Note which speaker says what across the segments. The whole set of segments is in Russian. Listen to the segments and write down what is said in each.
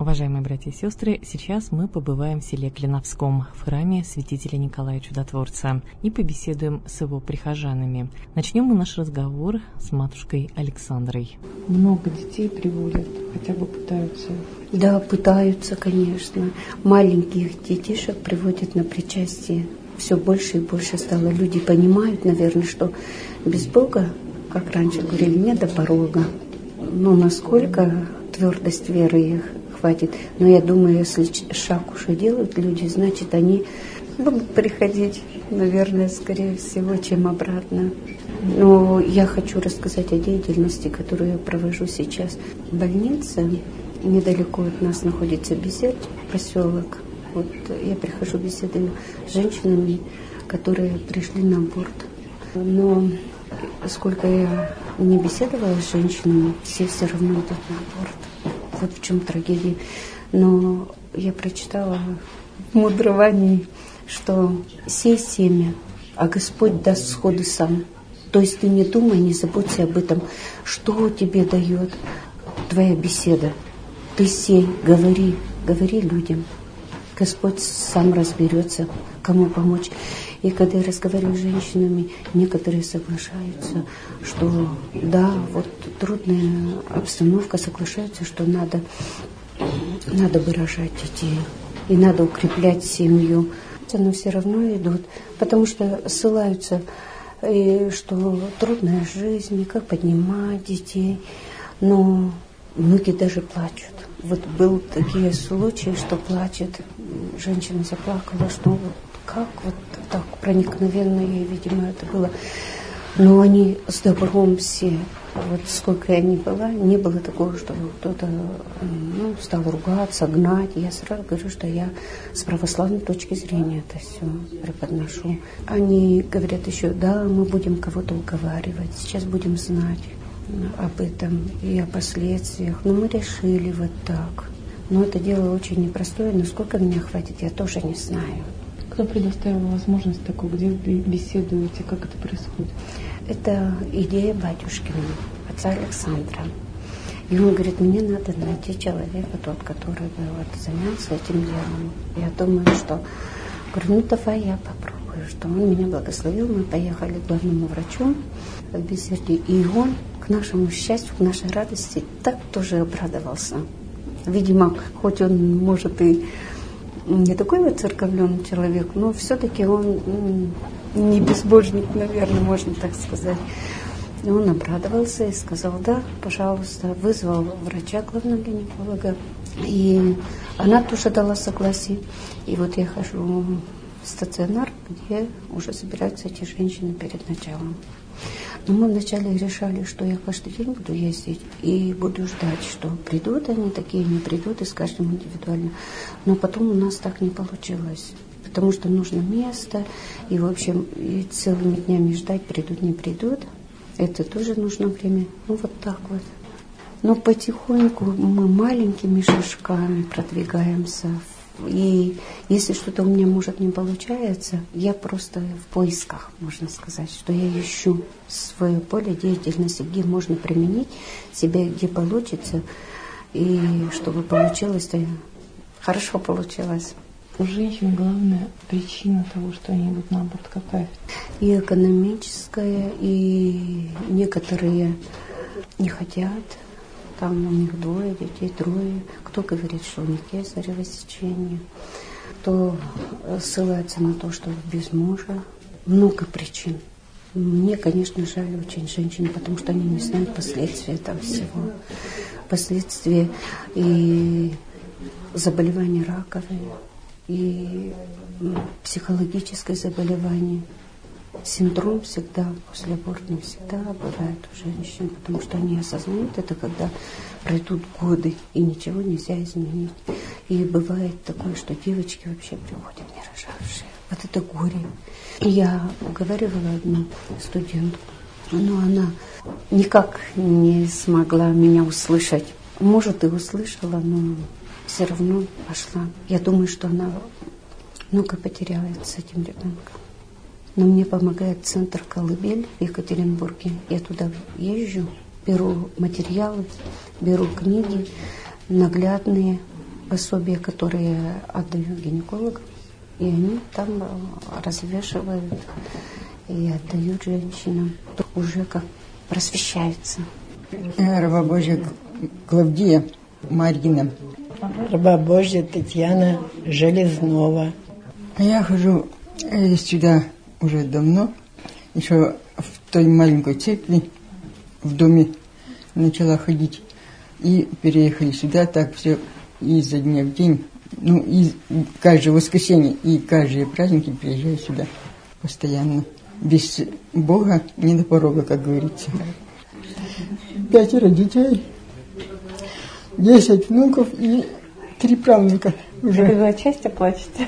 Speaker 1: Уважаемые братья и сестры, сейчас мы побываем в селе Клиновском, в храме святителя Николая Чудотворца, и побеседуем с его прихожанами. Начнем мы наш разговор с матушкой Александрой.
Speaker 2: Много детей приводят, хотя бы пытаются?
Speaker 3: Да, пытаются, конечно. Маленьких детишек приводят на причастие. Все больше и больше стало. Люди понимают, наверное, что без Бога, как раньше говорили, нет до порога. Но насколько твердость веры их хватит. Но я думаю, если шаг уже делают люди, значит, они будут приходить, наверное, скорее всего, чем обратно. Но я хочу рассказать о деятельности, которую я провожу сейчас. Больница, недалеко от нас находится Беседа, поселок. Вот я прихожу, беседую с женщинами, которые пришли на аборт. Но сколько я не беседовала с женщинами, все равно идут на аборт. Вот в чем трагедия. Но я прочитала в мудровании, что сей семя, а Господь даст сходы сам. То есть ты не думай, не заботься об этом, что тебе дает твоя беседа. Ты сей, говори людям. Господь сам разберется, кому помочь. И когда я разговариваю с женщинами, некоторые соглашаются, что да, вот трудная обстановка, соглашаются, что надо выражать детей и надо укреплять семью. Но все равно идут, потому что ссылаются, что трудная жизнь, как поднимать детей. Но многие даже плачут. Вот был такие случаи, что плачет. Женщина заплакала, что вот как вот так проникновенно ей, видимо, это было. Но они с добром все. Вот сколько я ни была, не было такого, что кто-то стал ругаться, гнать. Я сразу говорю, что я с православной точки зрения это все преподношу. Они говорят еще, да, мы будем кого-то уговаривать, сейчас будем знать об этом и о последствиях. Но мы решили вот так. Но это дело очень непростое, но сколько меня хватит, я тоже не знаю.
Speaker 2: Кто предоставил возможность такую, где вы беседуете, как это происходит? Это
Speaker 3: идея батюшкина, отца Александра. И он говорит, мне надо найти человека, тот, который бы вот занялся этим делом. Я думаю, что... Говорю, давай я попробую, что он меня благословил. Мы поехали к главному врачу в Беседе, и он, к нашему счастью, к нашей радости, так тоже обрадовался. Видимо, хоть он, может, и не такой вот церковленный человек, но все-таки он не безбожник, наверное, можно так сказать. И он обрадовался и сказал, да, пожалуйста, вызвал врача, главного гинеколога. И она тоже дала согласие. И вот я хожу в стационар, где уже собираются эти женщины перед началом. Но мы вначале решали, что я каждый день буду ездить и буду ждать, что придут они такие, не придут, и с каждым индивидуально. Но потом у нас так не получилось, потому что нужно место, и, в общем, и целыми днями ждать, придут, не придут. Это тоже нужно время. Ну, вот так вот. Но потихоньку мы маленькими шажками продвигаемся. И если что-то у меня, может, не получается, я просто в поисках, можно сказать, что я ищу свое поле деятельности, где можно применить себя, где получится, и чтобы получилось, то хорошо получилось.
Speaker 2: У женщин главная причина того, что они идут на аборт, какая?
Speaker 3: И экономическая, и некоторые не хотят. Там у них 2 детей, 3. Кто говорит, что у них кесарево сечение, кто ссылается на то, что без мужа. Много причин. Мне, конечно, жаль очень женщин, потому что они не знают последствий этого всего. Последствия и заболевания раковые, и психологическое заболевание. Синдром всегда, послеабортный всегда бывает у женщин, потому что они осознают это, когда пройдут годы, и ничего нельзя изменить. И бывает такое, что девочки вообще приходят не рожавшие. Вот это горе. Я уговаривала одну студентку, но она никак не смогла меня услышать. Может, и услышала, но все равно пошла. Я думаю, что она много потеряет с этим ребенком. Но мне помогает центр «Колыбель» в Екатеринбурге. Я туда езжу, беру материалы, беру книги наглядные, пособия, которые отдают гинекологам, и они там развешивают и отдают женщинам. Уже как просвещаются.
Speaker 4: Раба Божья Клавдия Марьина.
Speaker 5: Раба Божья Татьяна Железнова.
Speaker 4: Я хожу сюда уже давно, еще в той маленькой церкви в доме начала ходить. И переехали сюда, так все изо дня в день. Ну, и каждое воскресенье и каждые праздники приезжаю сюда постоянно. Без Бога не до порога, как говорится. 5 детей, 10 внуков и 3 правнука уже.
Speaker 2: Вы от счастья плачете?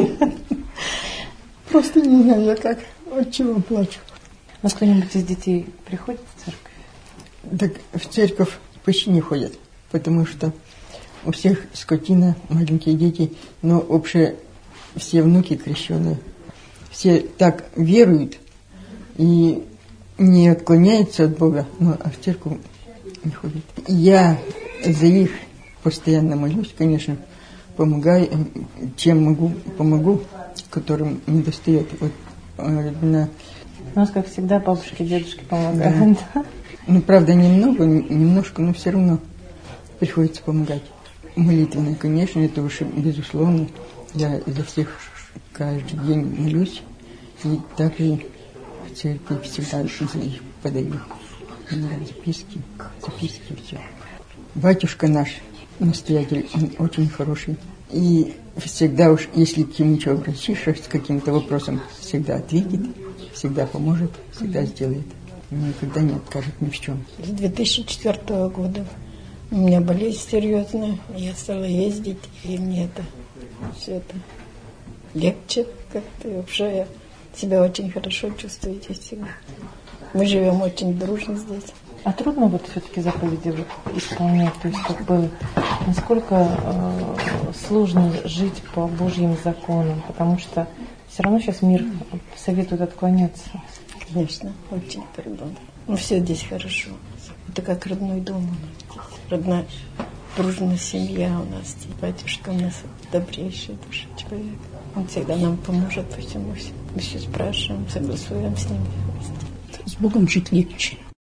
Speaker 4: Просто не знаю я как, от чего плачу.
Speaker 2: Но кто-нибудь из детей приходит в церковь?
Speaker 4: Так в церковь почти не ходят, потому что у всех скотина, маленькие дети, но общее все внуки крещеные. Все так веруют и не отклоняются от Бога, но а в церковь не ходят. Я за них постоянно молюсь, конечно, помогаю, чем могу, помогу, которым не достает. Вот,
Speaker 2: У нас, как всегда, бабушки, дедушки помогают. Да.
Speaker 4: Ну, правда, немножко, но все равно приходится помогать. Молитвенно, конечно, это уж безусловно. Я за всех каждый день молюсь, и также в церкви всегда за их подаю. Записки, все. Батюшка наш, настоятель, он очень хороший. И всегда уж, если к нему что обратишься с каким-то вопросом, всегда ответит, всегда поможет, всегда сделает. Никогда не откажет ни в чем.
Speaker 5: С 2004 года у меня болезнь серьезная, я стала ездить, и мне это все это легче как-то. И вообще я себя очень хорошо чувствую здесь всегда. Мы живем очень дружно здесь.
Speaker 2: А трудно вот все-таки заповеди исполнять? То есть как бы насколько сложно жить по Божьим законам? Потому что все равно сейчас мир советует отклоняться.
Speaker 5: Конечно, очень трудно. Но все здесь хорошо. Это как родной дом у нас здесь. Родная, дружная семья у нас здесь. Батюшка у нас добрейший душа человек. Он всегда нам поможет по всему. Мы все спрашиваем, согласуем с ним.
Speaker 6: С Богом жить легче.